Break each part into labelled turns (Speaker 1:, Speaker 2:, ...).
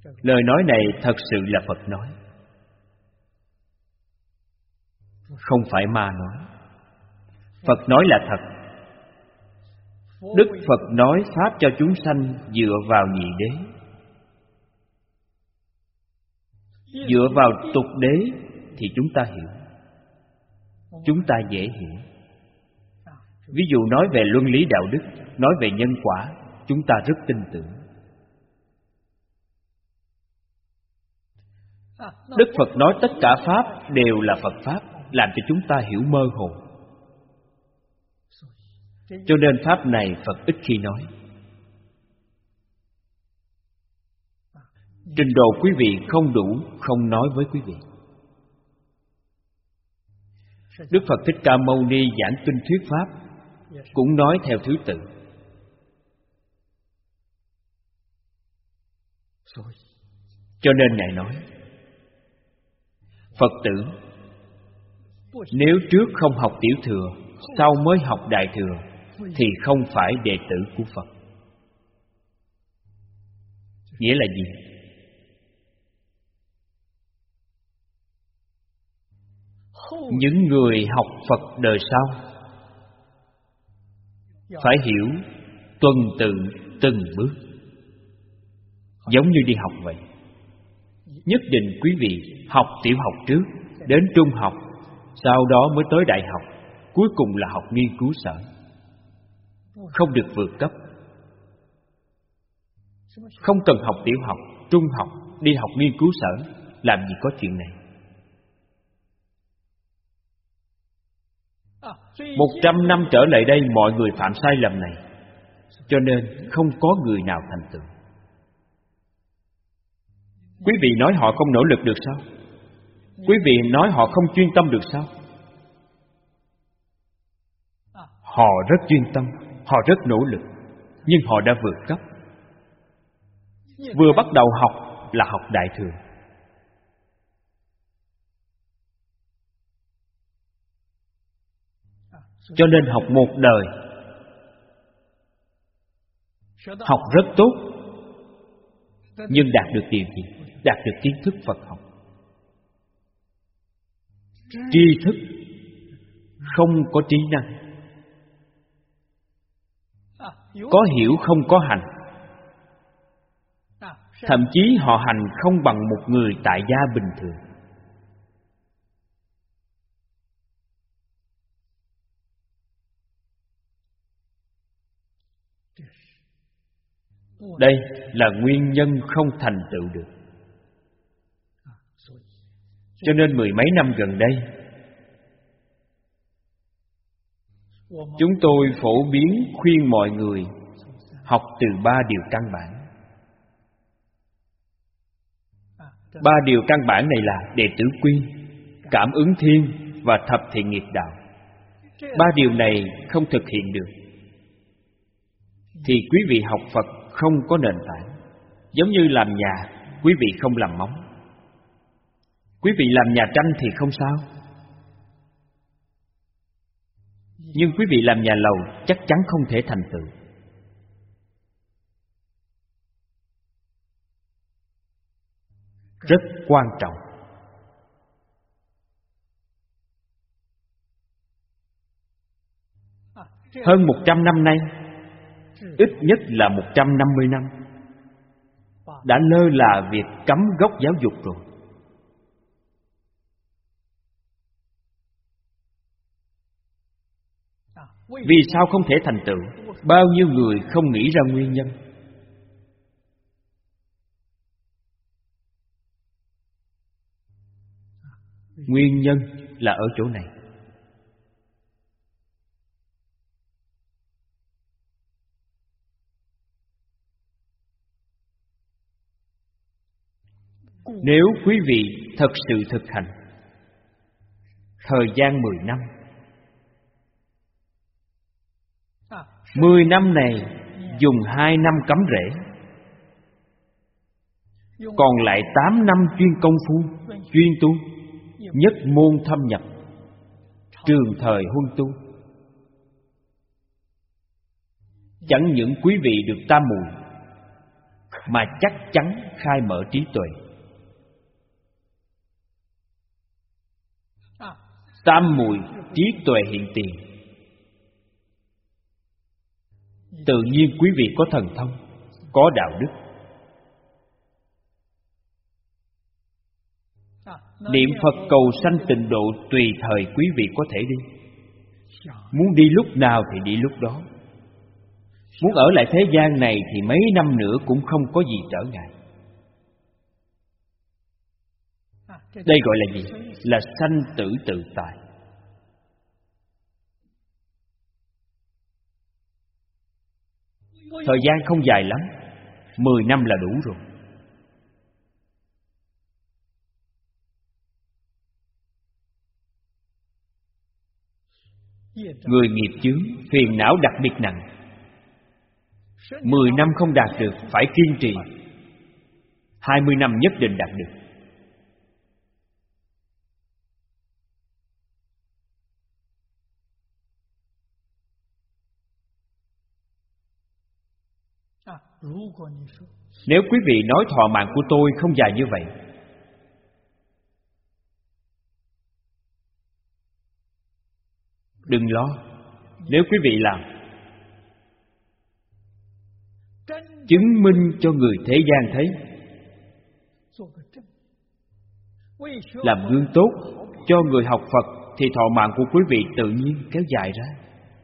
Speaker 1: Lời nói này thật sự là Phật nói, không phải ma nói. Phật nói là thật. Đức Phật nói Pháp cho chúng sanh dựa vào nhị đế, dựa vào tục đế thì chúng ta hiểu, chúng ta dễ hiểu. Ví dụ nói về luân lý đạo đức, nói về nhân quả, chúng ta rất tin tưởng. Đức Phật nói tất cả Pháp đều là Phật Pháp, làm cho chúng ta hiểu mơ hồ. Cho nên Pháp này Phật ít khi nói. Trình độ quý vị không đủ, không nói với quý vị. Đức Phật Thích Ca Mâu Ni giảng kinh thuyết Pháp cũng nói theo thứ tự. Cho nên Ngài nói, Phật tử, nếu trước không học tiểu thừa, sau mới học đại thừa, thì không phải đệ tử của Phật. Nghĩa là gì? Những người học Phật đời sau phải hiểu tuần tự từng bước, giống như đi học vậy. Nhất định quý vị học tiểu học trước, đến trung học, sau đó mới tới đại học, cuối cùng là học nghiên cứu sở. Không được vượt cấp. Không cần học tiểu học, trung học, đi học nghiên cứu sở. Làm gì có chuyện này. 100 năm trở lại đây mọi người phạm sai lầm này, cho nên không có người nào thành tựu. Quý vị nói họ không nỗ lực được sao? Quý vị nói họ không chuyên tâm được sao? Họ rất chuyên tâm, họ rất nỗ lực, nhưng họ đã vượt cấp. Vừa bắt đầu học là học đại thừa. Cho nên học một đời, học rất tốt, nhưng đạt được điều gì? Đạt được kiến thức Phật học. Tri thức, không có trí năng. Có hiểu không có hành. Thậm chí họ hành không bằng một người tại gia bình thường. Đây là nguyên nhân không thành tựu được. Cho nên 10 mấy năm gần đây, chúng tôi phổ biến khuyên mọi người học từ 3 điều căn bản. 3 điều căn bản này là đệ tử quy, cảm ứng thiên và thập thiện nghiệp đạo. 3 điều này không thực hiện được thì quý vị học Phật không có nền tảng. Giống như làm nhà, quý vị không làm móng. Quý vị làm nhà tranh thì không sao, nhưng quý vị làm nhà lầu chắc chắn không thể thành tựu. Rất quan trọng. Hơn 100 năm nay, ít nhất là 150 năm, đã lơ là việc cắm gốc giáo dục rồi. Vì sao không thể thành tựu? Bao nhiêu người không nghĩ ra nguyên nhân. Nguyên nhân là ở chỗ này. Nếu quý vị thật sự thực hành, thời gian 10 năm, 10 năm này dùng 2 năm cắm rễ, còn lại 8 năm chuyên công phu, chuyên tu, nhất môn thâm nhập, trường thời huân tu. Chẳng những quý vị được tam muội, mà chắc chắn khai mở trí tuệ. Tam muội trí tuệ hiện tiền. Tự nhiên quý vị có thần thông, có đạo đức. Niệm Phật cầu sanh tịnh độ tùy thời quý vị có thể đi. Muốn đi lúc nào thì đi lúc đó. Muốn ở lại thế gian này thì mấy năm nữa cũng không có gì trở ngại. Đây gọi là gì? Là sanh tử tự tại. Thời gian không dài lắm, 10 năm là đủ rồi. Người nghiệp chướng, phiền não đặc biệt nặng. 10 năm không đạt được, phải kiên trì. 20 năm nhất định đạt được. Nếu quý vị nói thọ mạng của tôi không dài như vậy, đừng lo. Nếu quý vị làm, chứng minh cho người thế gian thấy, làm gương tốt cho người học Phật, thì thọ mạng của quý vị tự nhiên kéo dài ra.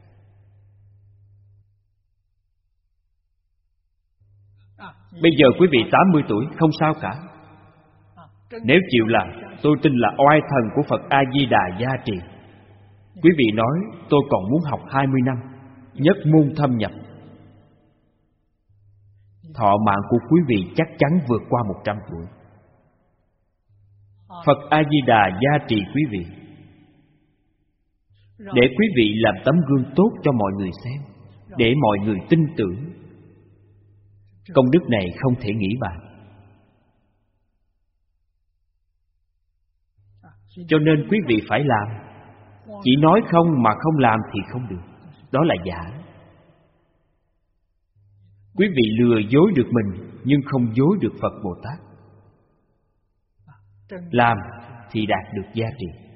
Speaker 1: Bây giờ quý vị 80 tuổi, không sao cả. Nếu chịu làm, tôi tin là oai thần của Phật A-di-đà gia trì. Quý vị nói tôi còn muốn học 20 năm, nhất môn thâm nhập, thọ mạng của quý vị chắc chắn vượt qua 100 tuổi. Phật A-di-đà gia trì quý vị, để quý vị làm tấm gương tốt cho mọi người xem, để mọi người tin tưởng. Công đức này không thể nghĩ bàn. Cho nên quý vị phải làm. Chỉ nói không mà không làm thì không được. Đó là giả. Quý vị lừa dối được mình, nhưng không dối được Phật Bồ Tát. Làm thì đạt được giá trị.